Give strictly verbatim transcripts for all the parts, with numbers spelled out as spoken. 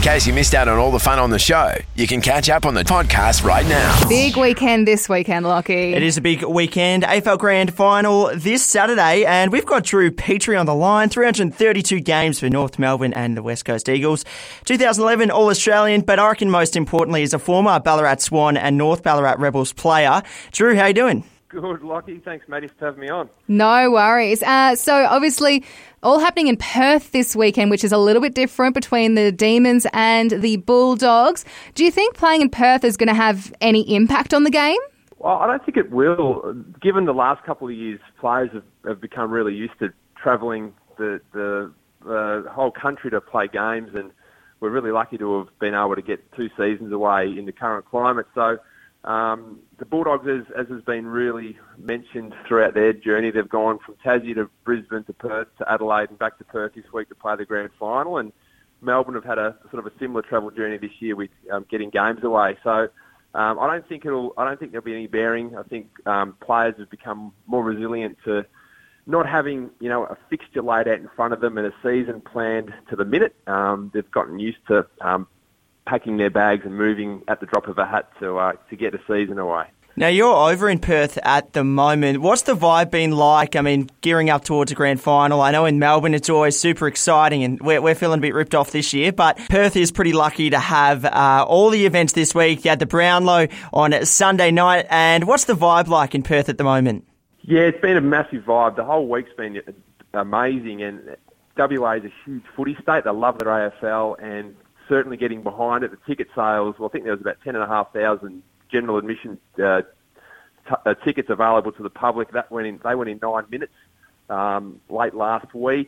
case you missed out on all the fun on the show, you can catch up on the podcast right now. Big weekend this weekend, Lockie. It is a big weekend. A F L Grand Final this Saturday, and we've got Drew Petrie on the line. three hundred thirty-two games for North Melbourne and the West Coast Eagles. two thousand eleven All-Australian, but I reckon most importantly is a former Ballarat Swan and North Ballarat Rebels player. Drew, how you doing? Good, Lockie. Thanks, Matty, for having me on. No worries. Uh, so obviously all happening in Perth this weekend, which is a little bit different between the Demons and the Bulldogs. Do you think playing in Perth is going to have any impact on the game? Well, I don't think it will. Given the last couple of years, players have, have become really used to travelling the, the the whole country to play games, and we're really lucky to have been able to get two seasons away in the current climate. So um, the Bulldogs, as, as has been really mentioned throughout their journey, they've gone from Tassie to Brisbane to Perth to Adelaide and back to Perth this week to play the grand final. And Melbourne have had a sort of a similar travel journey this year with um, getting games away. So um, I don't think it'll. I don't think there'll be any bearing. I think um, players have become more resilient to not having, you know, a fixture laid out in front of them and a season planned to the minute. Um, they've gotten used to um, packing their bags and moving at the drop of a hat to uh, to get a season away. Now, you're over in Perth at the moment. What's the vibe been like? I mean, gearing up towards a grand final. I know in Melbourne it's always super exciting and we're, we're feeling a bit ripped off this year, but Perth is pretty lucky to have uh, all the events this week. You had the Brownlow on Sunday night, and what's the vibe like in Perth at the moment? Yeah, it's been a massive vibe. The whole week's been amazing, and W A is a huge footy state. They love their A F L, and certainly getting behind it. The ticket sales, well, I think there was about ten and a half thousand general admission uh, t- uh, tickets available to the public. That went in. They went in nine minutes um, late last week.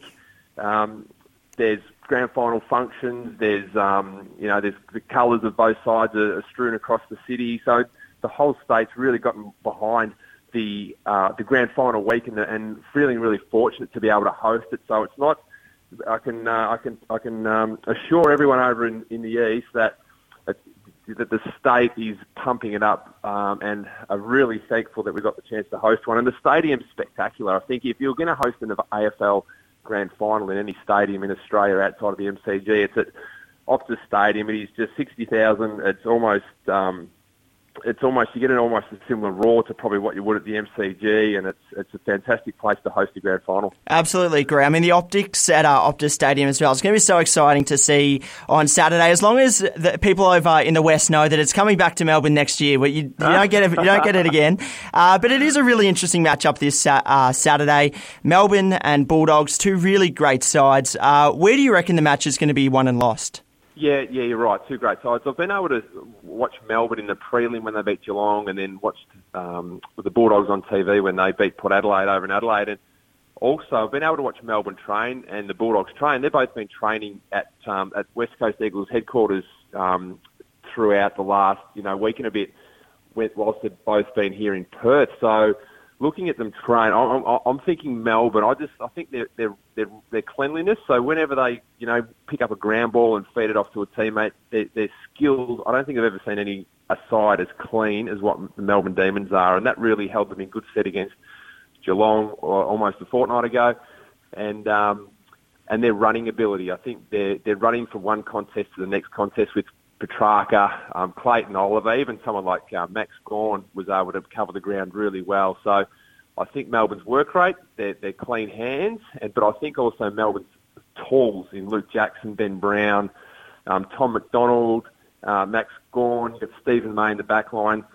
Um, there's grand final functions. There's um, you know, there's the colours of both sides are, are strewn across the city. So the whole state's really gotten behind the uh, the grand final week, and, and feeling really fortunate to be able to host it. So it's not. I can uh, I can I can um, assure everyone over in, in the east that uh, that the state is pumping it up, um, and are really thankful that we got the chance to host one. And the stadium's spectacular. I think if you're going to host an A F L grand final in any stadium in Australia outside of the M C G, it's at Optus Stadium. It is just sixty thousand. It's almost um, It's almost, you get an almost a similar roar to probably what you would at the M C G, and it's it's a fantastic place to host a grand final. Absolutely agree. I mean, the optics at uh, Optus Stadium as well, it's going to be so exciting to see on Saturday, as long as the people over in the West know that it's coming back to Melbourne next year. But you, you don't get it, you don't get it again. Uh, but it is a really interesting matchup this uh, Saturday. Melbourne and Bulldogs, two really great sides. Uh, where do you reckon the match is going to be won and lost? Yeah, yeah, you're right. Two great sides. I've been able to watch Melbourne in the prelim when they beat Geelong, and then watched um, the Bulldogs on T V when they beat Port Adelaide over in Adelaide. And also, I've been able to watch Melbourne train and the Bulldogs train. They've both been training at um, at West Coast Eagles headquarters um, throughout the last, you know, week and a bit, whilst they've both been here in Perth. So, looking at them train, I'm, I'm, I'm thinking Melbourne. I just, I think their their their their cleanliness. So whenever they, you know, pick up a ground ball and feed it off to a teammate, they're, they're skilled. I don't think I've ever seen any a side as clean as what the Melbourne Demons are, and that really held them in good stead against Geelong almost a fortnight ago. And um, and their running ability. I think they're they're running from one contest to the next contest with Petrarca, um, Clayton Oliver, even someone like uh, Max Gawn was able to cover the ground really well. So I think Melbourne's work rate, they're, they're clean hands, and, but I think also Melbourne's tools in Luke Jackson, Ben Brown, um, Tom McDonald, uh, Max Gawn, you've got Stephen May in the back line.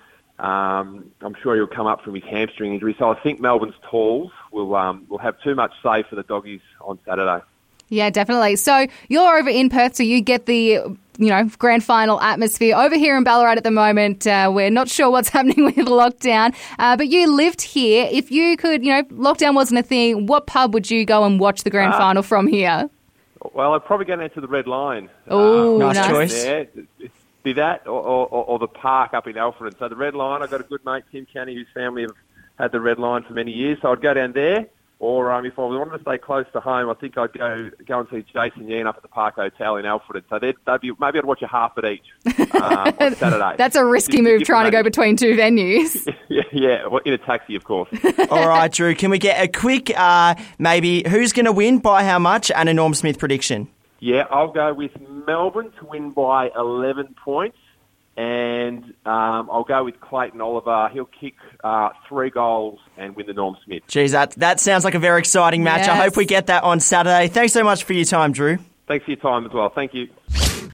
Um, I'm sure he'll come up from his hamstring injury. So I think Melbourne's tools will um, will have too much say for the Doggies on Saturday. Yeah, definitely. So you're over in Perth, so you get the, you know, grand final atmosphere. Over here in Ballarat at the moment, uh, we're not sure what's happening with lockdown, uh, but you lived here. If you could, you know, lockdown wasn't a thing, what pub would you go and watch the grand uh, final from here? Well, I'd probably go down to the Red Line. Oh, uh, nice, nice choice. Yeah, be that or, or, or the park up in Alfred. So the Red Line, I've got a good mate, Tim Canny, whose family have had the Red Line for many years, so I'd go down there. Or um, if I wanted to stay close to home, I think I'd go go and see Jason Yan up at the Park Hotel in Alfred. So they'd, they'd be, maybe I'd watch a half at each um, on Saturday. That's a risky move, trying to go between two venues. yeah, yeah, well, in a taxi, of course. All right, Drew, can we get a quick, uh, maybe, who's going to win, by how much, and a Norm Smith prediction? Yeah, I'll go with Melbourne to win by eleven points. And um, I'll go with Clayton Oliver. He'll kick uh, three goals and win the Norm Smith. Geez, that, that sounds like a very exciting match. Yes. I hope we get that on Saturday. Thanks so much for your time, Drew. Thanks for your time as well. Thank you.